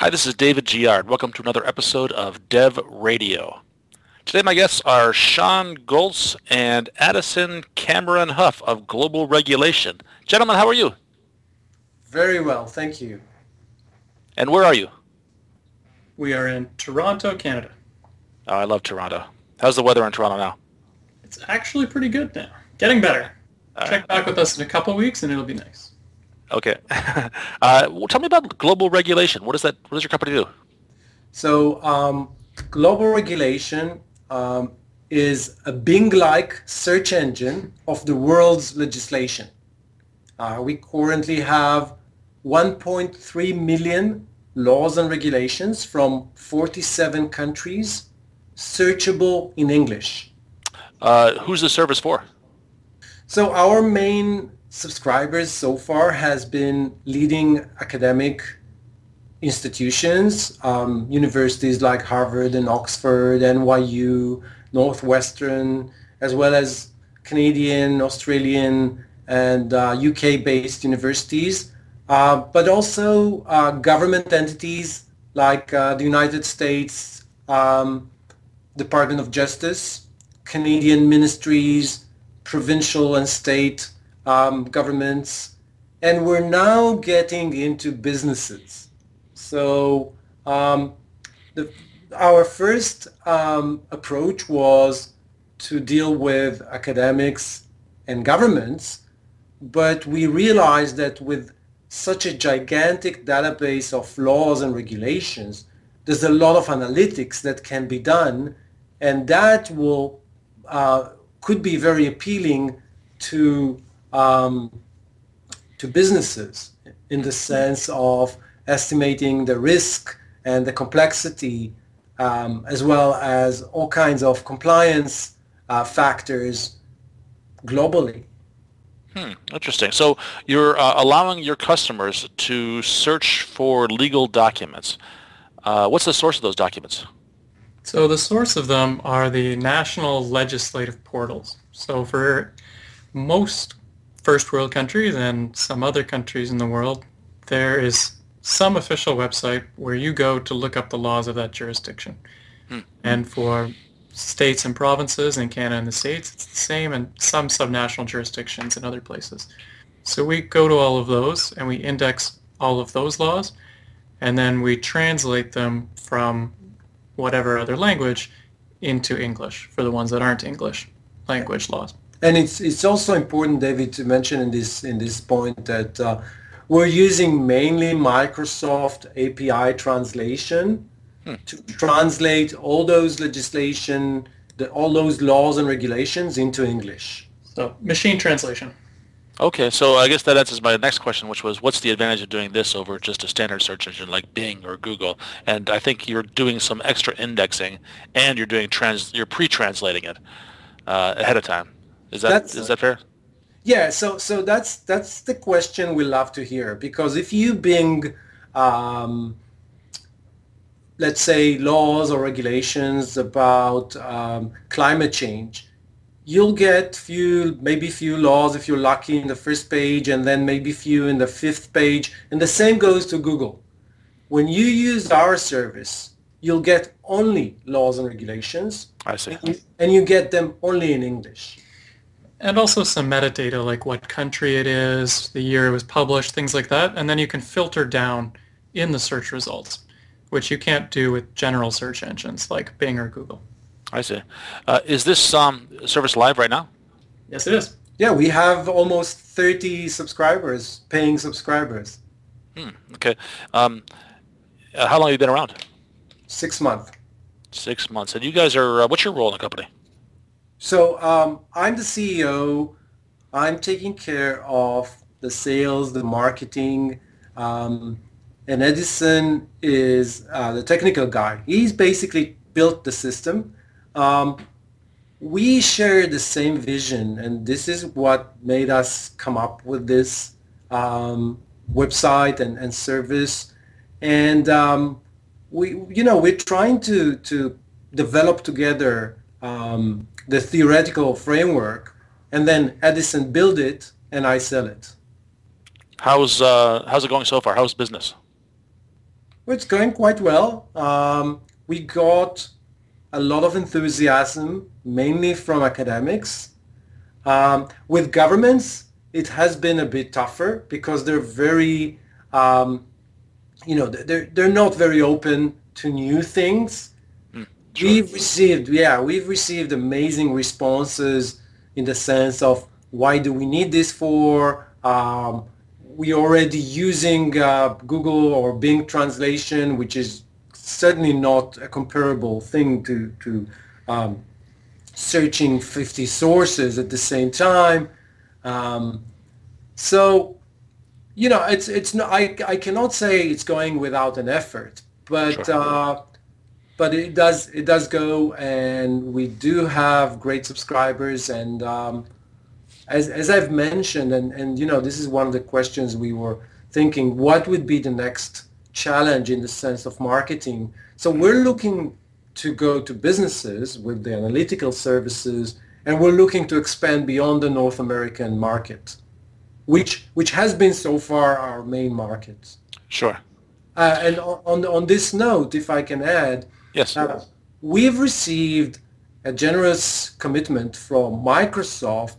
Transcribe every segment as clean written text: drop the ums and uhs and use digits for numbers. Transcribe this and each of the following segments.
Hi, this is David Giard. Welcome to another episode of Dev Radio. Today my guests are Sean Goltz and Addison Cameron Huff of Global Regulation. Gentlemen, how are you? Very well, thank you. And where are you? We are in Toronto, Canada. Oh, I love Toronto. How's the weather in Toronto now? It's actually pretty good now. Getting better. All Check right. back with us in a couple weeks and it'll be nice. Okay. Well, tell me about Global Regulation. What does your company do? So Global Regulation is a Bing-like search engine of the world's legislation. We currently have 1.3 million laws and regulations from 47 countries, searchable in English. Who's the service for? So our main subscribers so far has been leading academic institutions, universities like Harvard and Oxford, NYU, Northwestern, as well as Canadian, Australian, and UK-based universities, but also government entities like the United States Department of Justice, Canadian ministries, provincial and state governments, and we're now getting into businesses. So our first approach was to deal with academics and governments, but we realized that with such a gigantic database of laws and regulations, there's a lot of analytics that can be done, and that will could be very appealing to businesses in the sense of estimating the risk and the complexity, as well as all kinds of compliance factors globally. Interesting. So you're allowing your customers to search for legal documents. What's the source of those documents? So the source of them are the national legislative portals. So for most first world countries and some other countries in the world, there is some official website where you go to look up the laws of that jurisdiction. And for states and provinces in Canada and the States, it's the same, and some subnational jurisdictions in other places. So we go to all of those and we index all of those laws, and then we translate them from whatever other language into English for the ones that aren't English language laws. And it's also important, David, to mention in this point that we're using mainly Microsoft API translation to translate all those legislation, all those laws and regulations into English. So machine translation. Okay, so I guess that answers my next question, which was, what's the advantage of doing this over just a standard search engine like Bing or Google? And I think you're doing some extra indexing, and you're doing you're pre-translating it ahead of time. Is that fair? Yeah. So that's the question we love to hear, because if you Bing, let's say, laws or regulations about climate change, you'll get maybe few laws if you're lucky in the first page, and then maybe few in the fifth page. And the same goes to Google. When you use our service, you'll get only laws and regulations. I see. And you get them only in English. And also some metadata, like what country it is, the year it was published, things like that. And then you can filter down in the search results, which you can't do with general search engines like Bing or Google. I see. Is this service live right now? Yes, it is. Yeah, we have almost 30 subscribers, paying subscribers. Okay. How long have you been around? 6 months. 6 months. And you guys are, what's your role in the company? So I'm the CEO. I'm taking care of the sales, the marketing, and Edison is the technical guy. He's basically built the system. We share the same vision, and this is what made us come up with this website and service. And we're trying to develop together the theoretical framework, and then Edison build it and I sell it. How's it going so far? How's business? Well, it's going quite well. We got a lot of enthusiasm, mainly from academics. With governments, it has been a bit tougher because they're very, they're not very open to new things. Sure. We've received amazing responses in the sense of why do we need this for? We already using Google or Bing translation, which is certainly not a comparable thing to searching 50 sources at the same time. So, it's not, I cannot say it's going without an effort, but Sure. but it does go, and we do have great subscribers, and as I've mentioned, and this is one of the questions we were thinking, what would be the next challenge in the sense of marketing? So we're looking to go to businesses with the analytical services, and we're looking to expand beyond the North American market, which has been so far our main market. Sure. And on this note, if I can add, Yes. we've received a generous commitment from Microsoft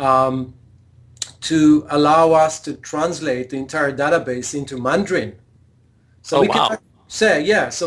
to allow us to translate the entire database into Mandarin. So Oh, we wow. can say, yeah, so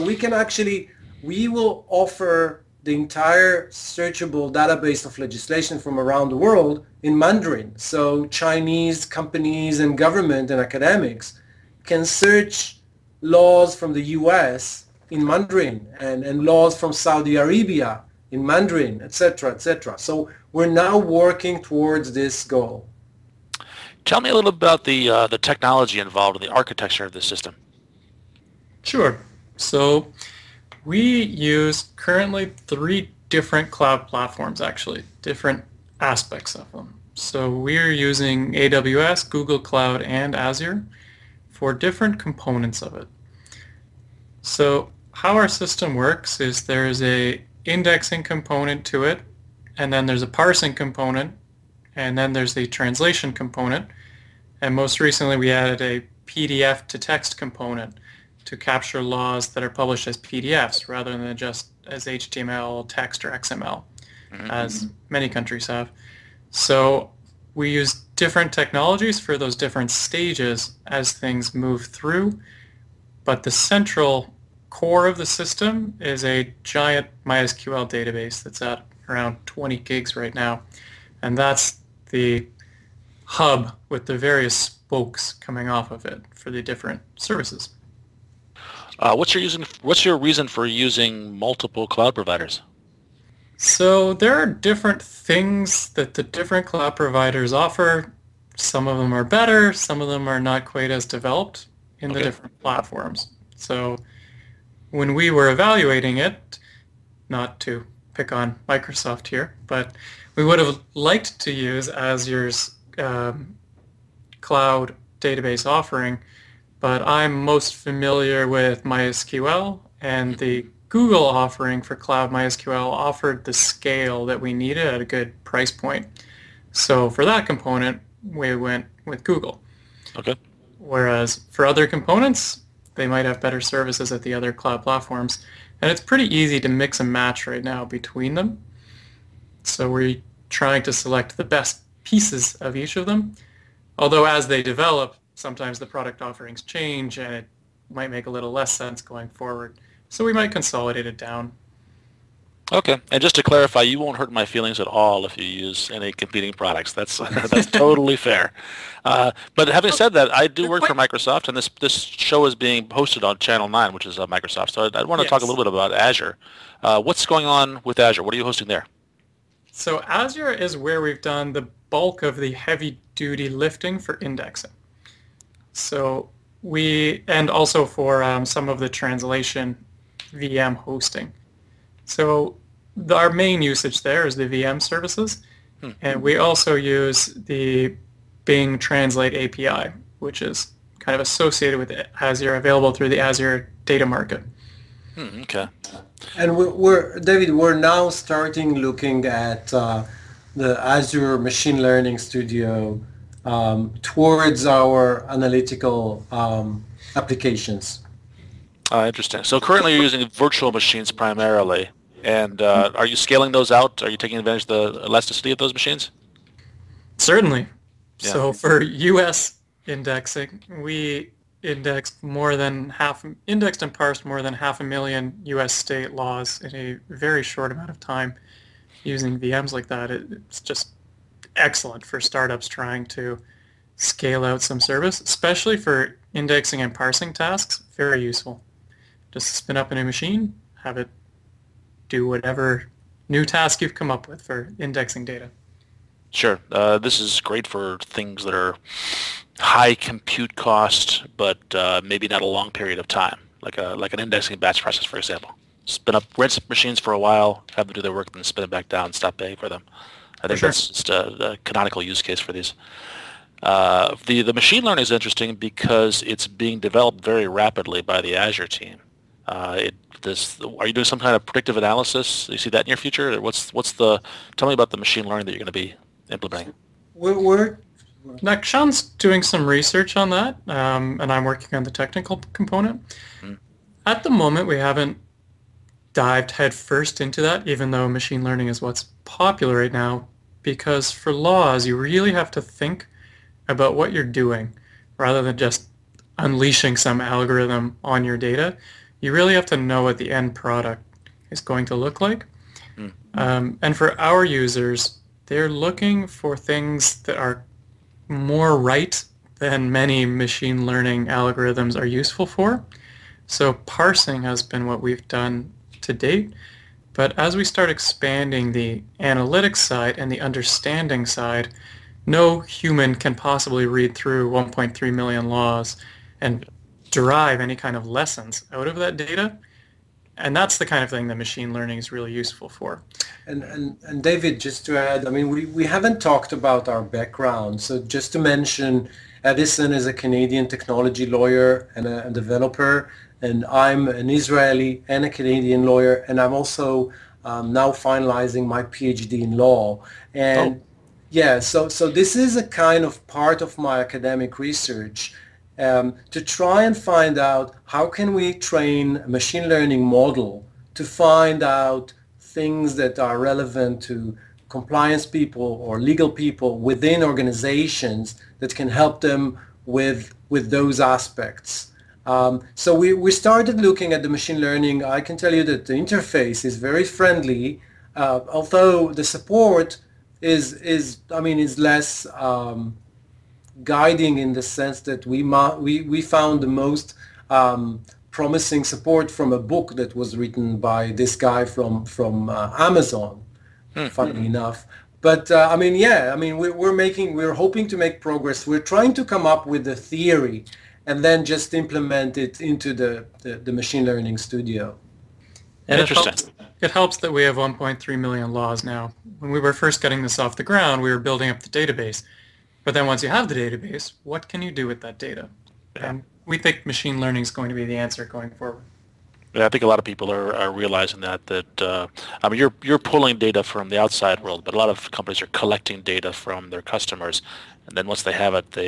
we will offer the entire searchable database of legislation from around the world in Mandarin. So Chinese companies and government and academics can search laws from the US in Mandarin and laws from Saudi Arabia in Mandarin, etc., etc. So we're now working towards this goal. Tell me a little about the technology involved in the architecture of this system. Sure. So we use currently 3 different cloud platforms, actually, different aspects of them. So we're using AWS, Google Cloud, and Azure for different components of it. So how our system works is there's a indexing component to it, and then there's a parsing component, and then there's the translation component, and most recently we added a PDF to text component to capture laws that are published as PDFs rather than just as HTML, text, or XML, as many countries have. So we use different technologies for those different stages as things move through, but the central core of the system is a giant MySQL database that's at around 20 gigs right now, and that's the hub with the various spokes coming off of it for the different services. What's your reason for using multiple cloud providers? So there are different things that the different cloud providers offer. Some of them are better, some of them are not quite as developed in the different platforms. So when we were evaluating it, not to pick on Microsoft here, but we would have liked to use Azure's cloud database offering, but I'm most familiar with MySQL, and the Google offering for Cloud MySQL offered the scale that we needed at a good price point. So for that component, we went with Google. Okay. Whereas for other components, they might have better services at the other cloud platforms. And it's pretty easy to mix and match right now between them. So we're trying to select the best pieces of each of them. Although as they develop, sometimes the product offerings change and it might make a little less sense going forward. So we might consolidate it down. Okay. And just to clarify, you won't hurt my feelings at all if you use any competing products. That's that's totally fair. But having said that, I do work for Microsoft, and this show is being hosted on Channel 9, which is Microsoft. So I want to talk a little bit about Azure. What's going on with Azure? What are you hosting there? So Azure is where we've done the bulk of the heavy-duty lifting for indexing. So and also for some of the translation VM hosting. So our main usage there is the VM services, and we also use the Bing Translate API, which is kind of associated with Azure, available through the Azure Data Market. Okay. And David, we're now starting looking at the Azure Machine Learning Studio towards our analytical applications. Interesting. So currently you're using virtual machines primarily, and are you scaling those out? Are you taking advantage of the elasticity of those machines? Certainly. Yeah. So for U.S. indexing, we indexed and parsed more than 500,000 U.S. state laws in a very short amount of time using VMs like that. It's just excellent for startups trying to scale out some service, especially for indexing and parsing tasks. Very useful. Just spin up a new machine, have it do whatever new task you've come up with for indexing data. Sure. This is great for things that are high compute cost, but maybe not a long period of time, like an indexing batch process, for example. Rinse machines for a while, have them do their work, then spin it back down, stop paying for them. I think that's just a canonical use case for these. The machine learning is interesting because it's being developed very rapidly by the Azure team. Are you doing some kind of predictive analysis? Do you see that in your future? Or tell me about the machine learning that you're going to be implementing. Nakshan's doing some research on that, and I'm working on the technical component. At the moment, we haven't dived headfirst into that, even though machine learning is what's popular right now, because for laws, you really have to think about what you're doing rather than just unleashing some algorithm on your data. You really have to know what the end product is going to look like. And for our users, they're looking for things that are more right than many machine learning algorithms are useful for. So parsing has been what we've done to date. But as we start expanding the analytics side and the understanding side, no human can possibly read through 1.3 million laws and derive any kind of lessons out of that data. And that's the kind of thing that machine learning is really useful for. And David, just to add, I mean, we haven't talked about our background. So just to mention, Edison is a Canadian technology lawyer and a developer, and I'm an Israeli and a Canadian lawyer, and I'm also now finalizing my PhD in law. And yeah, so this is a kind of part of my academic research. To try and find out how can we train a machine learning model to find out things that are relevant to compliance people or legal people within organizations that can help them with those aspects. So we started looking at the machine learning. I can tell you that the interface is very friendly, although the support is less guiding in the sense that we found the most promising support from a book that was written by this guy from Amazon, funnily enough. But we're hoping to make progress. We're trying to come up with a theory and then just implement it into the machine learning studio. And it helps that we have 1.3 million laws now. When we were first getting this off the ground, we were building up the database. But then once you have the database, what can you do with that data? Yeah. And we think machine learning is going to be the answer going forward. Yeah, I think a lot of people are realizing that you're pulling data from the outside world, but a lot of companies are collecting data from their customers, and then once they have it,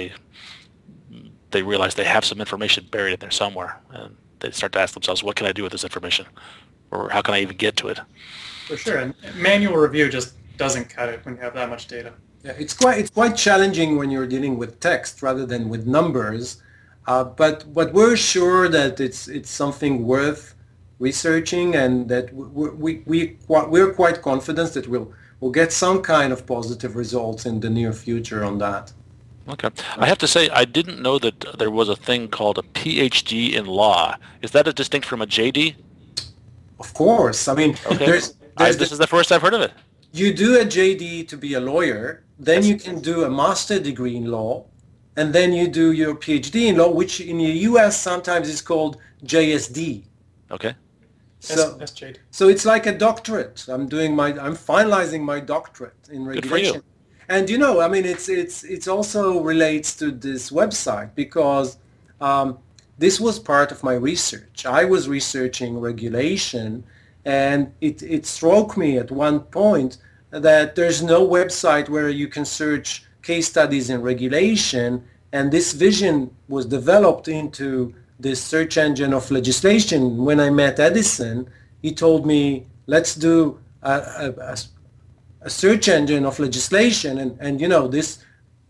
they realize they have some information buried in there somewhere, and they start to ask themselves, what can I do with this information? Or how can I even get to it? For sure, and manual review just doesn't cut it when you have that much data. Yeah, it's quite challenging when you're dealing with text rather than with numbers, but we're sure that it's something worth researching, and that we're quite confident that we'll get some kind of positive results in the near future on that. Okay. I have to say, I didn't know that there was a thing called a PhD in law. Is that distinct from a JD? Of course. I mean, okay. This is the first I've heard of it. You do a JD to be a lawyer, then you can do a master degree in law, and then you do your PhD in law, which in the US sometimes is called JSD. Okay. So it's like a doctorate. I'm finalizing my doctorate in regulation. Good for you. And it's also relates to this website because this was part of my research. I was researching regulation, and it struck me at one point that there's no website where you can search case studies in regulation, and this vision was developed into this search engine of legislation. When I met Edison, he told me, let's do a search engine of legislation, and this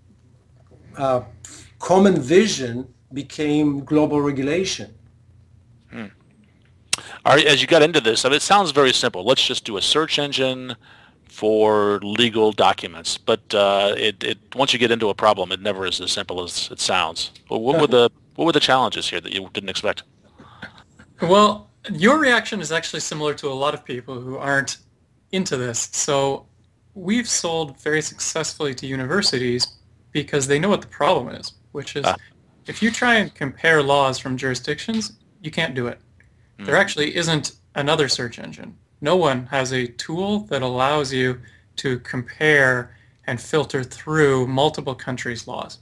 common vision became global regulation. As you got into this, I mean, it sounds very simple. Let's just do a search engine for legal documents. But once you get into a problem, it never is as simple as it sounds. Well, what were the challenges here that you didn't expect? Well, your reaction is actually similar to a lot of people who aren't into this. So we've sold very successfully to universities because they know what the problem is, which is if you try and compare laws from jurisdictions, you can't do it. There actually isn't another search engine. No one has a tool that allows you to compare and filter through multiple countries' laws.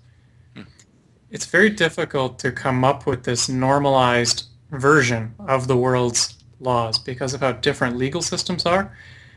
It's very difficult to come up with this normalized version of the world's laws because of how different legal systems are,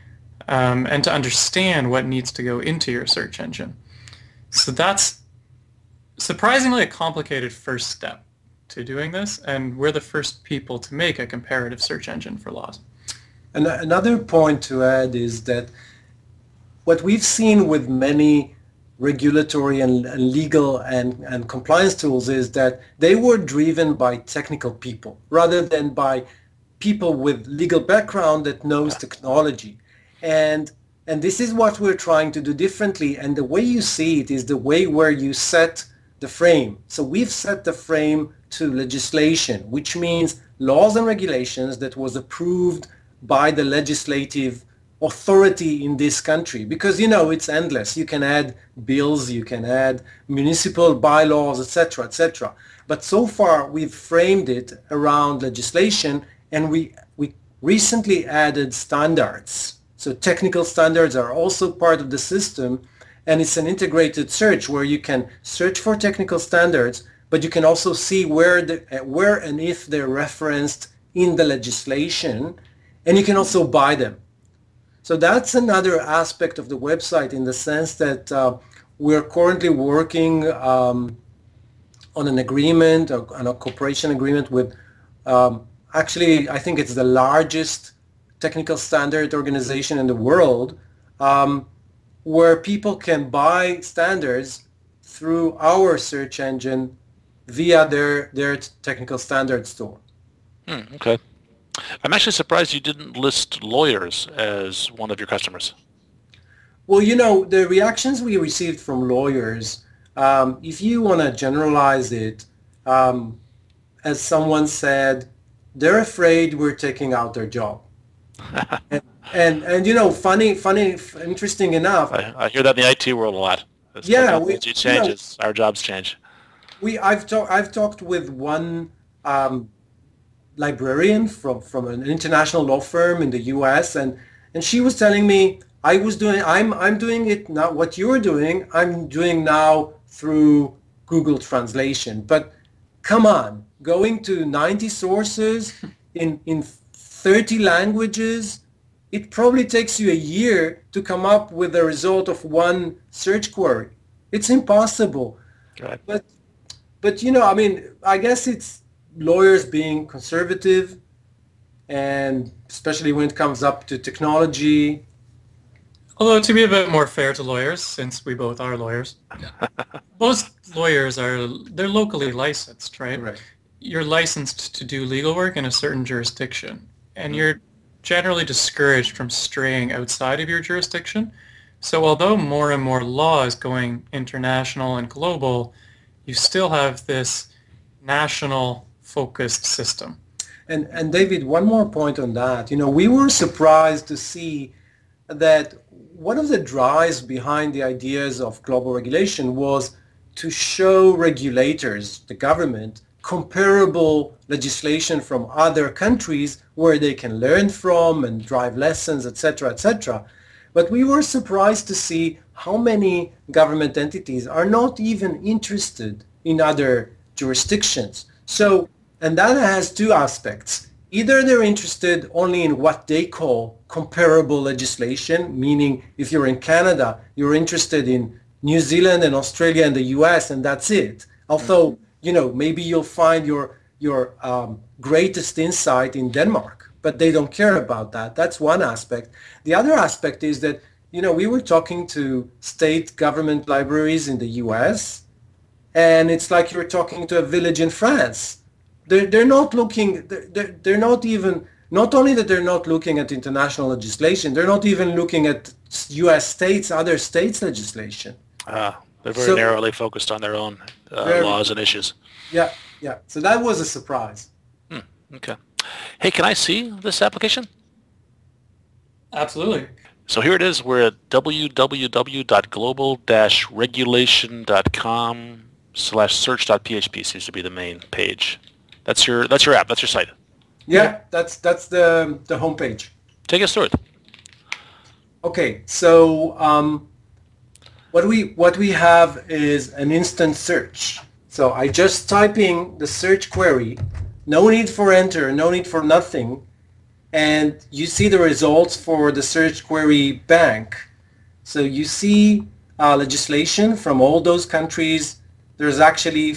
and to understand what needs to go into your search engine. So that's surprisingly a complicated first step to doing this, and we're the first people to make a comparative search engine for laws. And another point to add is that what we've seen with many regulatory and legal and compliance tools is that they were driven by technical people rather than by people with legal background that knows technology. And this is what we're trying to do differently. And the way you see it is the way where you set the frame. So we've set the frame to legislation, which means laws and regulations that was approved by the legislative authority in this country. Because, it's endless. You can add bills, you can add municipal bylaws, etc., etc. But so far, we've framed it around legislation, and we recently added standards. So technical standards are also part of the system, and it's an integrated search where you can search for technical standards, but you can also see where and if they're referenced in the legislation, and you can also buy them. So that's another aspect of the website in the sense that we're currently working on an agreement, on a cooperation agreement with, actually, I think it's the largest technical standard organization in the world, where people can buy standards through our search engine via their technical standard store. Okay. I'm actually surprised you didn't list lawyers as one of your customers. Well, the reactions we received from lawyers, if you want to generalize it, as someone said, they're afraid we're taking out their job. and funny, interesting enough. I hear that in the IT world a lot. As technology changes, our jobs change. I've talked with one librarian from an international law firm in the U.S. and she was telling me I'm doing it now. What you're doing, I'm doing now through Google Translation. But come on, going to 90 sources in 30 languages, it probably takes you a year to come up with the result of one search query. It's impossible. Right. But I guess it's lawyers being conservative, and especially when it comes up to technology. Although to be a bit more fair to lawyers, since we both are lawyers, most lawyers they're locally licensed, right? Right. You're licensed to do legal work in a certain jurisdiction, and you're generally discouraged from straying outside of your jurisdiction. So although more and more law is going international and global, you still have this national focused system. And David, one more point on that. We were surprised to see that one of the drives behind the ideas of global regulation was to show regulators, the government, comparable legislation from other countries where they can learn from and drive lessons, etc., etc. But we were surprised to see how many government entities are not even interested in other jurisdictions. So, and that has two aspects. Either they're interested only in what they call comparable legislation, meaning if you're in Canada, you're interested in New Zealand and Australia and the US, and that's it. Although, maybe you'll find your your greatest insight in Denmark, but they don't care about that. That's one aspect. The other aspect is that, we were talking to state government libraries in the US, and it's like you're talking to a village in France. They're not looking, they're not even, not only that they're not looking at international legislation, they're not even looking at US states, other states' legislation. They're very narrowly focused on their own laws and issues. Yeah. So that was a surprise. Okay. Hey, can I see this application? Absolutely. So here it is. We're at www.global-regulation.com/search.php seems to be the main page. That's your app. That's your site. Yeah, that's the homepage. Take us through it. Okay, so what we have is an instant search. So I just typing the search query, no need for enter, no need for nothing, and you see the results for the search query bank. So you see legislation from all those countries. There's actually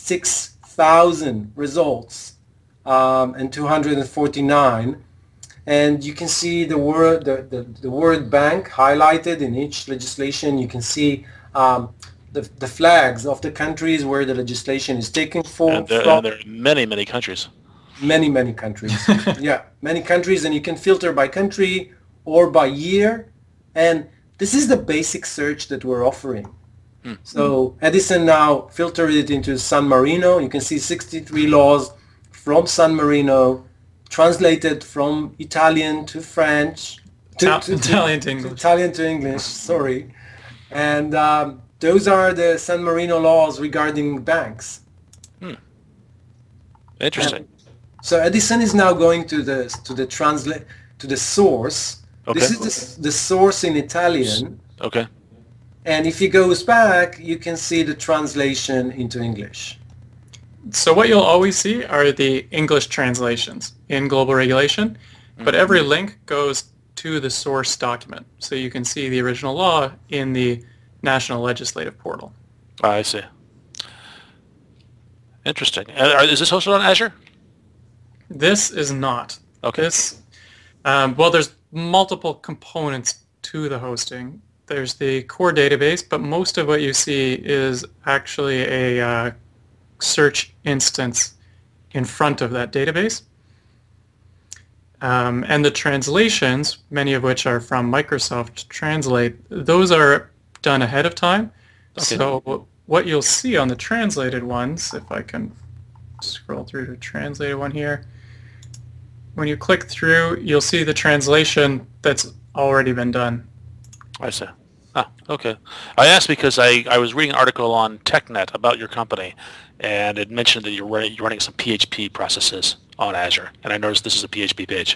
56,000 results and 249. And you can see the word bank highlighted in each legislation. You can see the flags of the countries where the legislation is taken from. There are many countries. Many countries. Yeah, many countries, and you can filter by country or by year. And this is the basic search that we're offering. So Edison now filtered it into San Marino. You can see 63 laws from San Marino, translated from Italian to French. Italian to English. Italian to English, sorry. And those are the San Marino laws regarding banks. Interesting. So Edison is now going to the source. Okay. This is the source in Italian. Okay. And if he goes back, you can see the translation into English. So what you'll always see are the English translations in global regulation, but every link goes to the source document. So you can see the original law in the National Legislative Portal. I see. Interesting. Is this hosted on Azure? This is not. Okay. There's multiple components to the hosting. There's the core database, but most of what you see is actually a search instance in front of that database. And the translations, many of which are from Microsoft Translate, those are done ahead of time. Okay. So what you'll see on the translated ones, if I can scroll through to translated one here, when you click through, you'll see the translation that's already been done. I see. Okay. I asked because I was reading an article on TechNet about your company, and it mentioned that you're running some PHP processes on Azure, and I noticed this is a PHP page.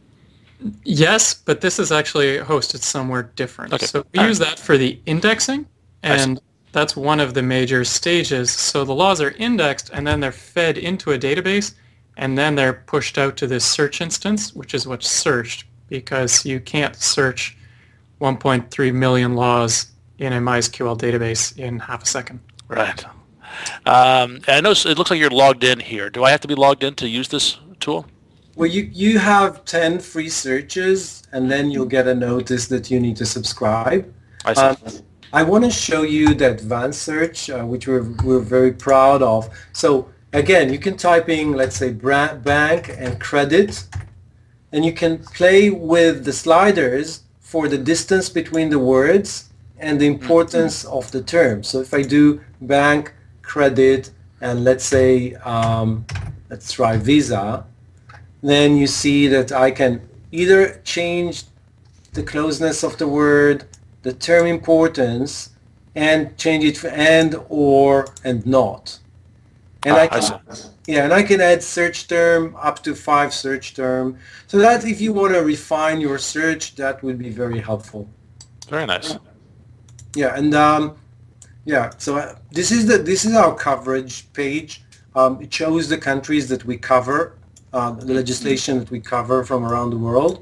Yes, but this is actually hosted somewhere different. Okay. So we use that for the indexing, and that's one of the major stages. So the laws are indexed, and then they're fed into a database, and then they're pushed out to this search instance, which is what's searched, because you can't search 1.3 million laws in a MySQL database in half a second. Right. And I know it looks like you're logged in here. Do I have to be logged in to use this tool? Well, you have 10 free searches, and then you'll get a notice that you need to subscribe. I see. I want to show you the advanced search, which we're very proud of. So again, you can type in, let's say, bank and credit, and you can play with the sliders for the distance between the words and the importance of the term. So if I do bank, credit, and let's say, let's try Visa, then you see that I can either change the closeness of the word, the term importance, and change it for and, or, and not. And I can add search term up to 5 search term. So that if you want to refine your search, that would be very helpful. Very nice. Yeah, and so this is our coverage page. It shows the countries that we cover, the legislation that we cover from around the world.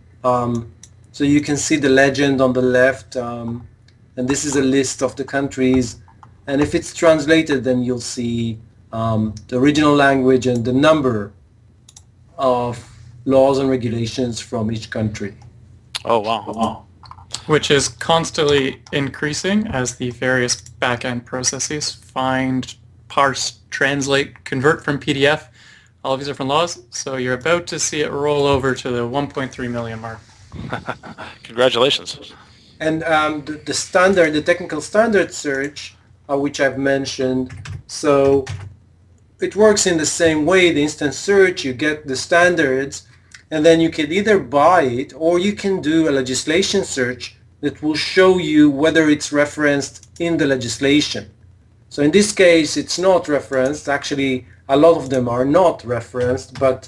So you can see the legend on the left, and this is a list of the countries. And if it's translated, then you'll see the original language and the number of laws and regulations from each country. Oh, wow. Which is constantly increasing as the various back-end processes find, parse, translate, convert from PDF all of these different laws. So you're about to see it roll over to the 1.3 million mark. Congratulations. And the technical standard search, which I've mentioned, so it works in the same way. The instant search, you get the standards, and then you can either buy it or you can do a legislation search that will show you whether it's referenced in the legislation. So in this case, it's not referenced. Actually, a lot of them are not referenced, but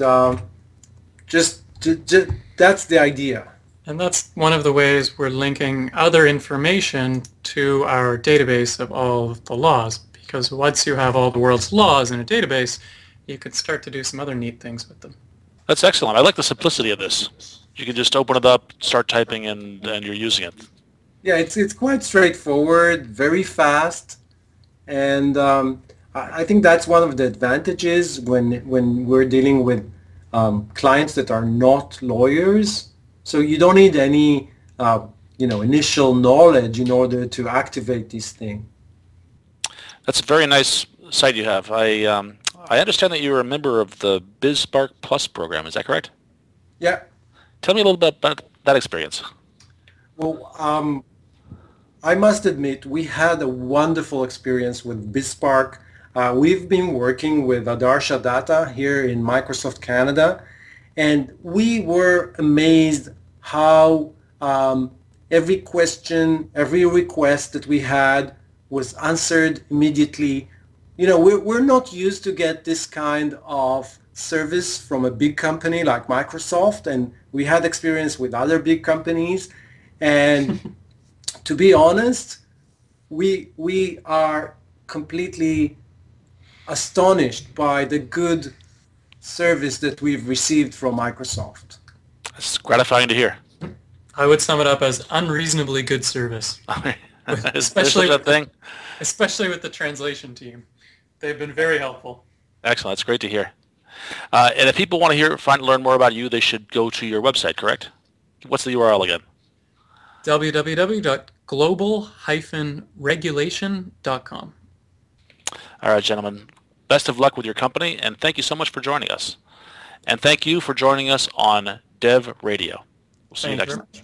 that's the idea. And that's one of the ways we're linking other information to our database of all of the laws, because once you have all the world's laws in a database, you could start to do some other neat things with them. That's excellent. I like the simplicity of this. You can just open it up, start typing, and you're using it. Yeah, it's quite straightforward, very fast, and I think that's one of the advantages when we're dealing with clients that are not lawyers. So you don't need any initial knowledge in order to activate this thing. That's a very nice site you have. I understand that you're a member of the BizSpark Plus program. Is that correct? Yeah. Tell me a little bit about that experience. Well, I must admit we had a wonderful experience with BizSpark. We've been working with Adarsha Data here in Microsoft Canada, and we were amazed how every question, every request that we had was answered immediately. You know, we're not used to get this kind of service from a big company like Microsoft, and we had experience with other big companies. And to be honest, we are completely astonished by the good service that we've received from Microsoft. It's gratifying to hear. I would sum it up as unreasonably good service. Especially that thing. Especially with the translation team. They've been very helpful. Excellent. That's great to hear. And if people want to learn more about you, they should go to your website, correct? What's the URL again? www.global-regulation.com. All right, gentlemen. Best of luck with your company, and thank you so much for joining us. And thank you for joining us on Dev Radio. We'll see you next time.